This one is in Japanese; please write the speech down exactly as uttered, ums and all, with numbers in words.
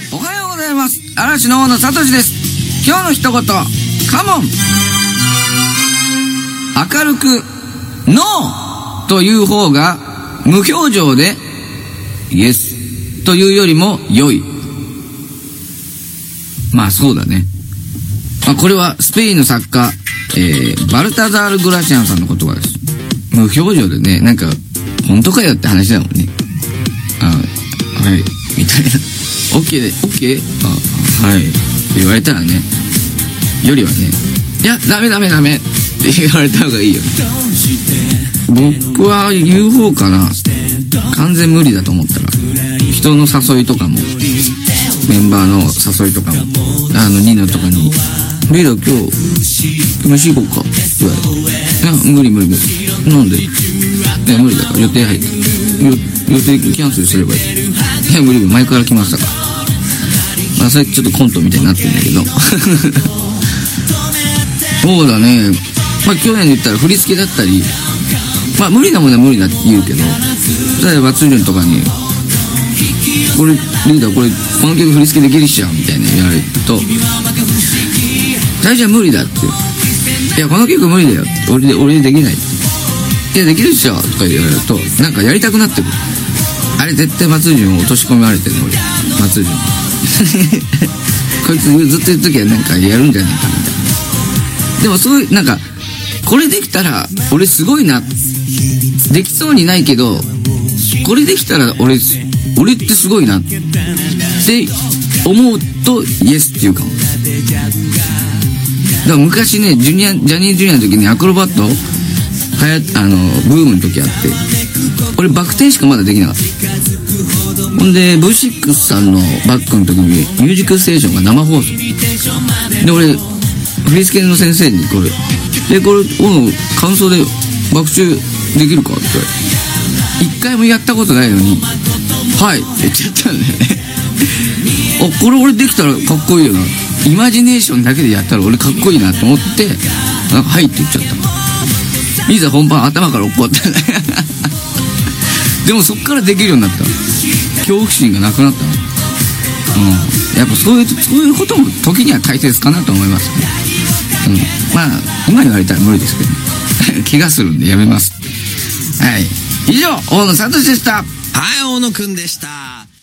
おはようございます。嵐の大野聡です。今日の一言、カモン。明るくノーという方が無表情でイエスというよりも良い。まあそうだね。まあ、これはスペインの作家、えー、バルタザール・グラシアンさんの言葉です。無表情でね、なんか本当かよって話だもんね。あ、はいみたいな。オッケーで、オッケー、あ、はいって言われたらね、よりはね、いやダメダメダメって言われた方がいいよね。僕は言う方かな。完全無理だと思ったら、人の誘いとかも、メンバーの誘いとかも、あのニノとかに「リーダー今日飯行こうか」って言われて「いや無理無理無理、なんで？いや無理だから予定入って予定キャンセルすればいい。いや無理無理、前から来ましたから」。まあそれちょっとコントみたいになってるんだけどそうだね。まあ去年で言ったら振り付けだったり、まあ無理なものは無理だって言うけど、例えばツールンとかにこれリーダーこれこの曲振り付けできるっしょみたいな言われると、最初は無理だって、いやこの曲無理だよ、俺で俺でできない、いやできるっしょとか言われると、なんかやりたくなってくる。あれ絶対松潤を落とし込まれてるの俺、松潤こいつずっと言っときゃなんかやるんじゃないかみたいな。でもそういうなんかこれできたら俺すごいな、できそうにないけどこれできたら俺俺ってすごいなって思うとイエスっていうかも。だから昔ね、ジュニアジャニーズジュニアの時にアクロバットはやあのブームの時あって、俺バク転しかまだできなかった。ほんで ブイシックス さんのバックの時に「ミュージックステーション」が生放送で、俺振り付けの先生にこれでこれを感想で「爆中できるか?」って言われて、一回もやったことないのに「はい」って言っちゃったんだよねあ、これ俺できたらかっこいいよな、イマジネーションだけでやったら俺かっこいいなと思って、なんか「はい」って言っちゃった。いざ本番頭から落っこってねでもそっからできるようになった。恐怖心がなくなった。うん、やっぱそういうそういうことも時には大切かなと思いますね。うん、まあ今言われたら無理ですけど、ね、怪我するんでやめます。はい、以上大野聡でした。 はい、大野くんでした。